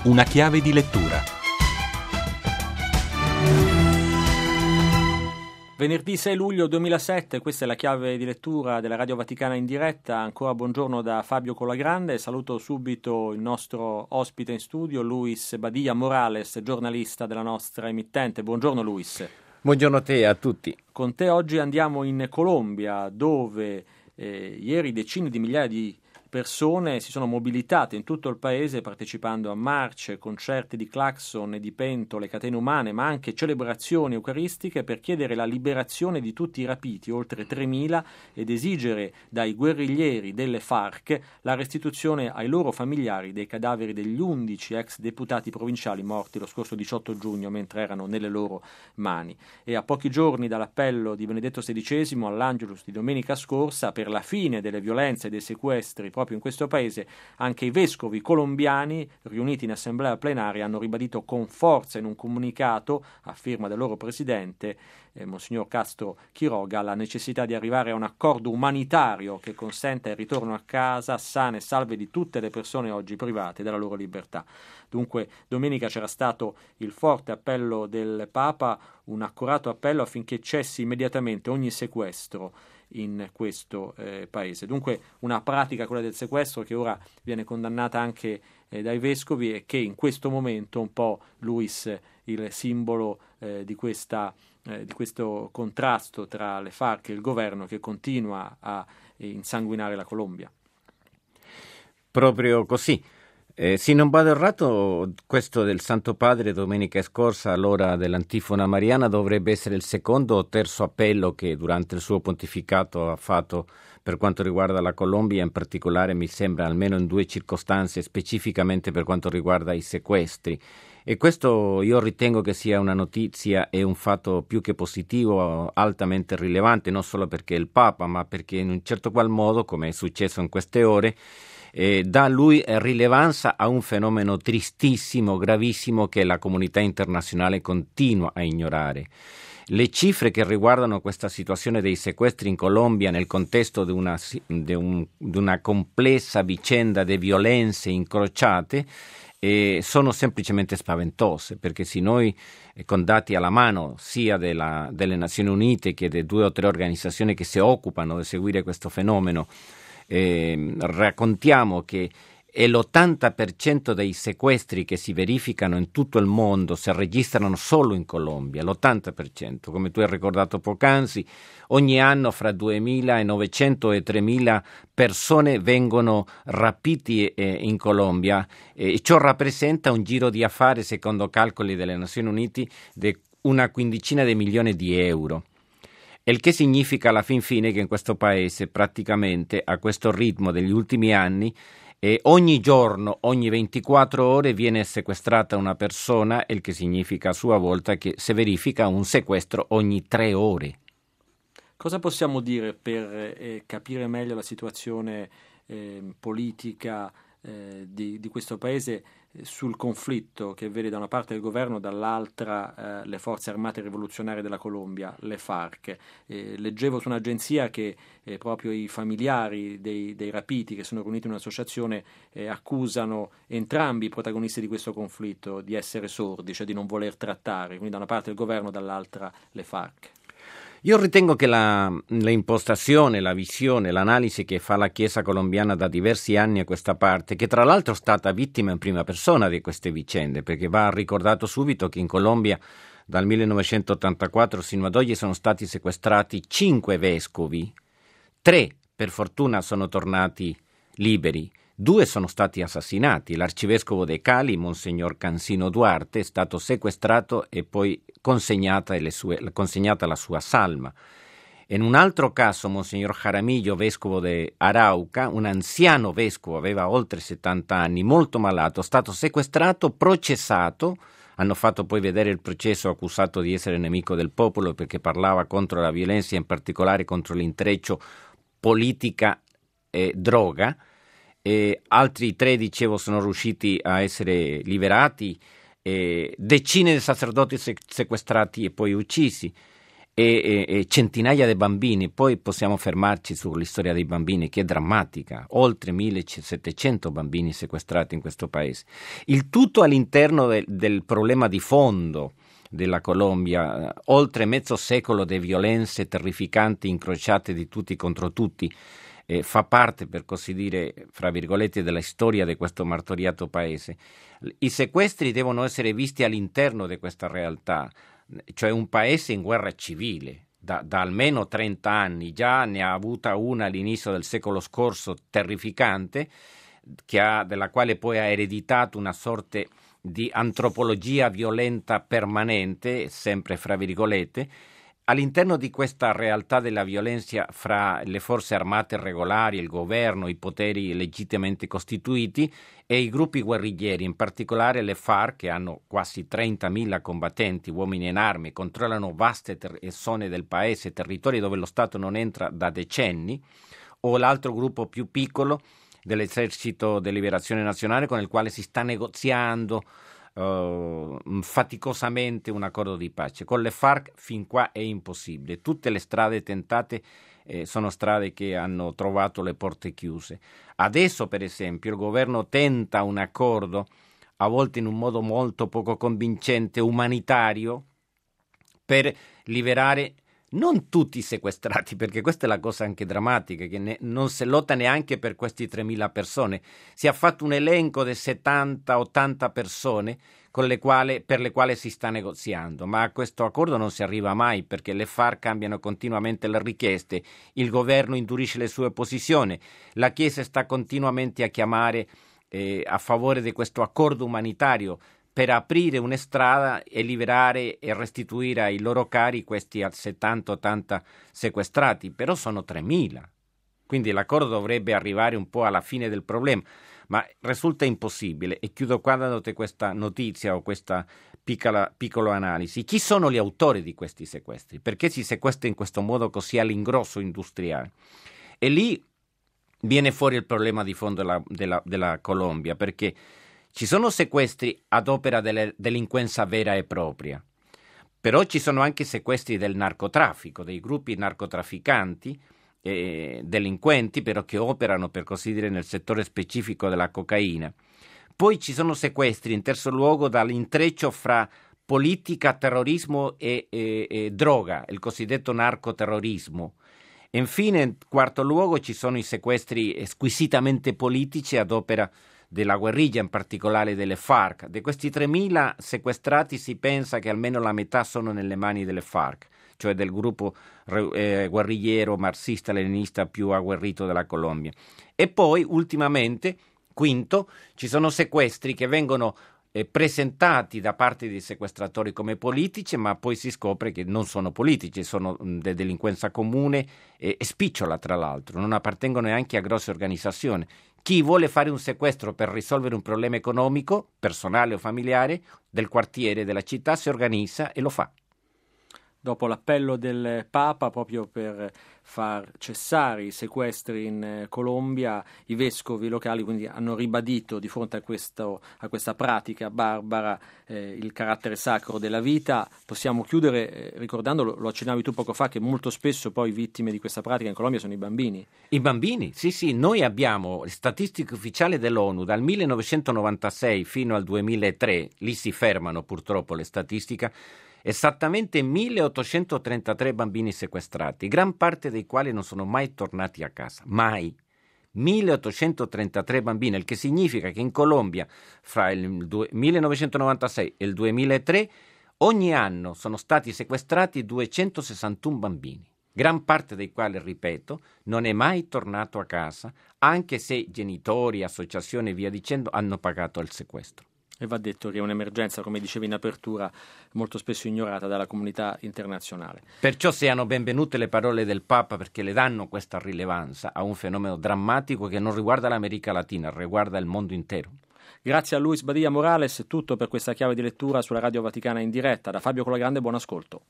Una chiave di lettura. Venerdì 6 luglio 2007, questa è la chiave di lettura della Radio Vaticana in diretta. Ancora buongiorno da Fabio Colagrande. Saluto subito il nostro ospite in studio, Luis Badia Morales, giornalista della nostra emittente. Buongiorno Luis. Buongiorno a te e a tutti. Con te oggi andiamo in Colombia, dove ieri decine di migliaia di persone si sono mobilitate in tutto il paese partecipando a marce, concerti di clacson e di pentole, catene umane, ma anche celebrazioni eucaristiche per chiedere la liberazione di tutti i rapiti, oltre 3.000, ed esigere dai guerriglieri delle FARC la restituzione ai loro familiari dei cadaveri degli 11 ex deputati provinciali morti lo scorso 18 giugno mentre erano nelle loro mani. E a pochi giorni dall'appello di Benedetto XVI all'Angelus di domenica scorsa per la fine delle violenze e dei sequestri proprio in questo paese, anche i vescovi colombiani riuniti in assemblea plenaria hanno ribadito con forza in un comunicato a firma del loro presidente Monsignor Castro Quiroga la necessità di arrivare a un accordo umanitario che consenta il ritorno a casa sane e salve di tutte le persone oggi private della loro libertà. Dunque domenica c'era stato il forte appello del Papa, un accorato appello affinché cessi immediatamente ogni sequestro in questo paese. Dunque una pratica, quella del sequestro, che ora viene condannata anche dai vescovi e che in questo momento un po' Luis il simbolo di questo contrasto tra le FARC e il governo che continua a insanguinare la Colombia. Proprio così. Se non vado errato, questo del Santo Padre domenica scorsa all'ora dell'antifona mariana dovrebbe essere il secondo o terzo appello che durante il suo pontificato ha fatto per quanto riguarda la Colombia, in particolare mi sembra almeno in due circostanze, specificamente per quanto riguarda i sequestri. E questo io ritengo che sia una notizia e un fatto più che positivo, altamente rilevante, non solo perché è il Papa, ma perché in un certo qual modo, come è successo in queste ore, dà lui rilevanza a un fenomeno tristissimo, gravissimo che la comunità internazionale continua a ignorare. Le cifre che riguardano questa situazione dei sequestri in Colombia nel contesto di una complessa vicenda di violenze incrociate sono semplicemente spaventose, perché se noi con dati alla mano sia delle Nazioni Unite che di 2 o 3 organizzazioni che si occupano di seguire questo fenomeno raccontiamo che l'80% dei sequestri che si verificano in tutto il mondo si registrano solo in Colombia, l'80%, come tu hai ricordato poc'anzi, ogni anno fra 2.900 e 3.000 persone vengono rapiti in Colombia e ciò rappresenta un giro di affari, secondo calcoli delle Nazioni Unite, di una quindicina di milioni di euro. Il che significa alla fin fine che in questo paese praticamente a questo ritmo degli ultimi anni ogni giorno, ogni 24 ore viene sequestrata una persona, il che significa a sua volta che si verifica un sequestro ogni 3 ore. Cosa possiamo dire per capire meglio la situazione politica di questo paese sul conflitto che vede da una parte il governo, dall'altra le forze armate rivoluzionarie della Colombia, le FARC. Leggevo su un'agenzia che proprio i familiari dei rapiti che sono riuniti in un'associazione accusano entrambi i protagonisti di questo conflitto di essere sordi, cioè di non voler trattare, quindi da una parte il governo, dall'altra le FARC. Io ritengo che l'impostazione, la visione, l'analisi che fa la Chiesa colombiana da diversi anni a questa parte, che tra l'altro è stata vittima in prima persona di queste vicende, perché va ricordato subito che in Colombia dal 1984 sino ad oggi sono stati sequestrati 5 vescovi, 3 per fortuna sono tornati liberi, 2 sono stati assassinati. L'arcivescovo de Cali, Monsignor Cancino Duarte, è stato sequestrato e poi consegnata la sua salma. In un altro caso, Monsignor Jaramillo, vescovo di Arauca, un anziano vescovo, aveva oltre 70 anni, molto malato, è stato sequestrato, processato. Hanno fatto poi vedere il processo, accusato di essere nemico del popolo perché parlava contro la violenza, in particolare contro l'intreccio politica e droga. Altri 3, dicevo, sono riusciti a essere liberati, decine di sacerdoti sequestrati e poi uccisi. e centinaia di bambini. Poi possiamo fermarci sulla storia dei bambini, che è drammatica, oltre 1700 bambini sequestrati in questo paese. Il tutto all'interno del problema di fondo della Colombia, oltre mezzo secolo di violenze terrificanti incrociate di tutti contro tutti. Fa parte, per così dire, fra virgolette, della storia di questo martoriato paese. I sequestri devono essere visti all'interno di questa realtà, cioè un paese in guerra civile da almeno 30 anni, già ne ha avuta una all'inizio del secolo scorso terrificante, della quale poi ha ereditato una sorta di antropologia violenta permanente, sempre fra virgolette. All'interno di questa realtà della violenza fra le forze armate regolari, il governo, i poteri legittimamente costituiti e i gruppi guerriglieri, in particolare le FARC, che hanno quasi 30.000 combattenti, uomini in armi, controllano vaste zone del paese, territori dove lo Stato non entra da decenni, o l'altro gruppo più piccolo dell'Esercito di Liberazione Nazionale, con il quale si sta negoziando faticosamente un accordo di pace. Con le FARC fin qua è impossibile. Tutte le strade tentate sono strade che hanno trovato le porte chiuse. Adesso, per esempio, il governo tenta un accordo, a volte in un modo molto poco convincente, umanitario, per liberare non tutti i sequestrati, perché questa è la cosa anche drammatica, che non si lotta neanche per questi 3.000 persone. Si è fatto un elenco di 70-80 persone per le quali si sta negoziando, ma a questo accordo non si arriva mai, perché le FARC cambiano continuamente le richieste, il governo indurisce le sue posizioni, la Chiesa sta continuamente a chiamare a favore di questo accordo umanitario, per aprire una strada e liberare e restituire ai loro cari questi 70-80 sequestrati, però sono 3.000, quindi l'accordo dovrebbe arrivare un po' alla fine del problema, ma risulta impossibile. E chiudo qua dando questa notizia o questa piccola analisi. Chi sono gli autori di questi sequestri? Perché si sequestra in questo modo così all'ingrosso industriale? E lì viene fuori il problema di fondo della Colombia, perché ci sono sequestri ad opera della delinquenza vera e propria, però ci sono anche sequestri del narcotraffico, dei gruppi narcotrafficanti, delinquenti, però che operano, per così dire, nel settore specifico della cocaina. Poi ci sono sequestri, in terzo luogo, dall'intreccio fra politica, terrorismo e droga, il cosiddetto narcoterrorismo. E infine, in quarto luogo, ci sono i sequestri squisitamente politici ad opera della guerriglia, in particolare delle FARC. Di questi 3.000 sequestrati si pensa che almeno la metà sono nelle mani delle FARC, cioè del gruppo guerrigliero marxista-leninista più agguerrito della Colombia. E poi, ultimamente, quinto, ci sono sequestri che vengono presentati da parte dei sequestratori come politici, ma poi si scopre che non sono politici, sono delinquenza comune e spicciola, tra l'altro, non appartengono neanche a grosse organizzazioni. Chi vuole fare un sequestro per risolvere un problema economico, personale o familiare, del quartiere, della città, si organizza e lo fa. Dopo l'appello del Papa proprio per far cessare i sequestri in Colombia, i vescovi locali quindi hanno ribadito di fronte a questa pratica barbara il carattere sacro della vita. Possiamo chiudere ricordando, lo accennavi tu poco fa, che molto spesso poi vittime di questa pratica in Colombia sono i bambini. I bambini? Sì, noi abbiamo statistiche ufficiali dell'ONU dal 1996 fino al 2003, lì si fermano purtroppo le statistiche, esattamente 1833 bambini sequestrati, gran parte dei quali non sono mai tornati a casa, mai. 1833 bambini, il che significa che in Colombia fra il 1996 e il 2003 ogni anno sono stati sequestrati 261 bambini, gran parte dei quali, ripeto, non è mai tornato a casa, anche se genitori, associazioni e via dicendo hanno pagato il sequestro. E va detto che è un'emergenza, come dicevi in apertura, molto spesso ignorata dalla comunità internazionale. Perciò siano benvenute le parole del Papa, perché le danno questa rilevanza a un fenomeno drammatico che non riguarda l'America Latina, riguarda il mondo intero. Grazie a Luis Badia Morales, tutto per questa chiave di lettura sulla Radio Vaticana in diretta. Da Fabio Colagrande, buon ascolto.